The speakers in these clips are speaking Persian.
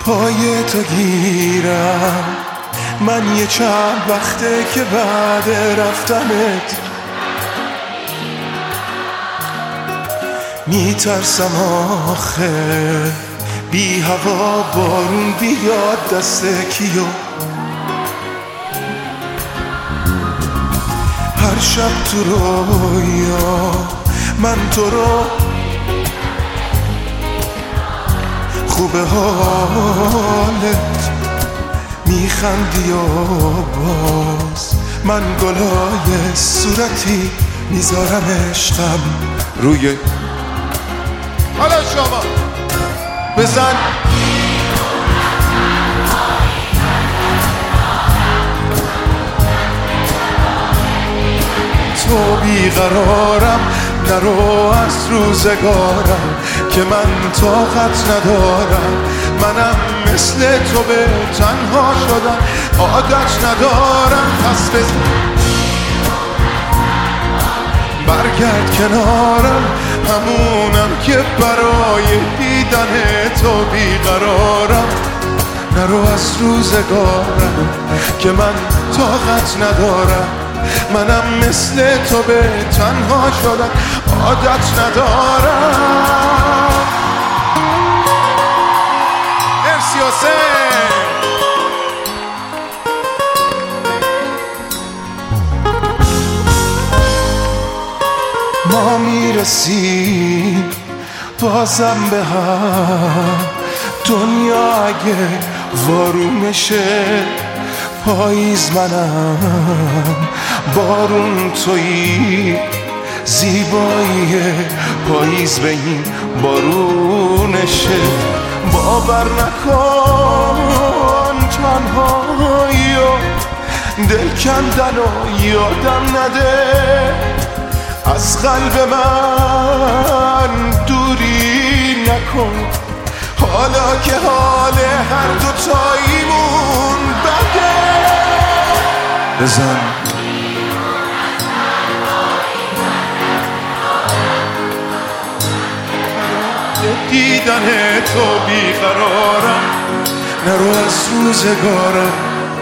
پای تو گیرم، من یه چند وقته که بعد رفتنت میترسم آخه بی هوا بارون بیاد دست کیو. هر شب تو رویا من تو رو خوبه حالت میخندی و باز من گلای صورتی میذارم عشقم روی. حالا شما بزن تو بیقرارم، نرو از روزگارم که من طاقت ندارم. منم مثل تو به تنها شدم عادت ندارم. پس برگرد کنارم، همونم که برای دیدن تو بیقرارم. نرو از روزگارم که من طاقت ندارم. منم مثل تو به تنها شدن عادت ندارم. مرسی حسین. ما میرسیم بازم به هم، دنیا اگه وارونشه پاییز منم، بارون تویی، زیبایی پاییز به این بارونشه. باور نکن تنهایی و دل کندن و یادم نده، از قلب من دوری نکن. حالا که حال هر دوتاییمون بده، بزن دیدن تو بیقرارم. نرو از روزگارم،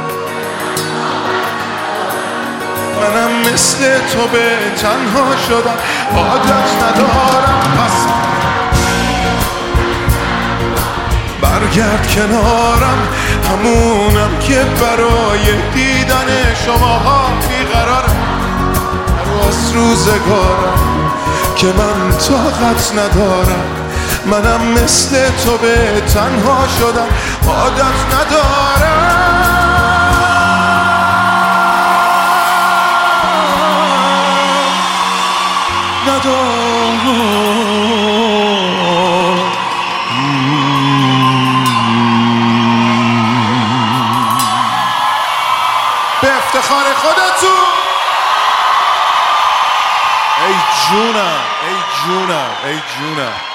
منم مثل تو به تنها شدم عادت ندارم. پس برگرد کنارم، همونم که برای دیدن شماها بیقرارم. نرو از روزگارم که من طاقت ندارم. منم مثل تو به تنها شدم عادت ندارم. به افتخار خودتون. ای جونم، ای جونم، ای جونم.